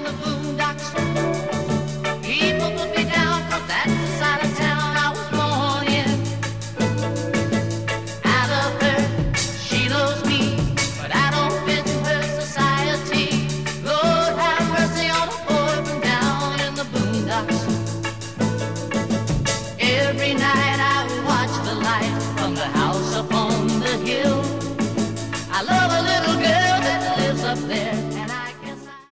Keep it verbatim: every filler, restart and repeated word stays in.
the boondocks. People put me down 'cause that's the side of town I was born in. Out of her, she loves me, but I don't fit her society. Lord have mercy on a boy from down in the boondocks. Every night I watch the light from the house upon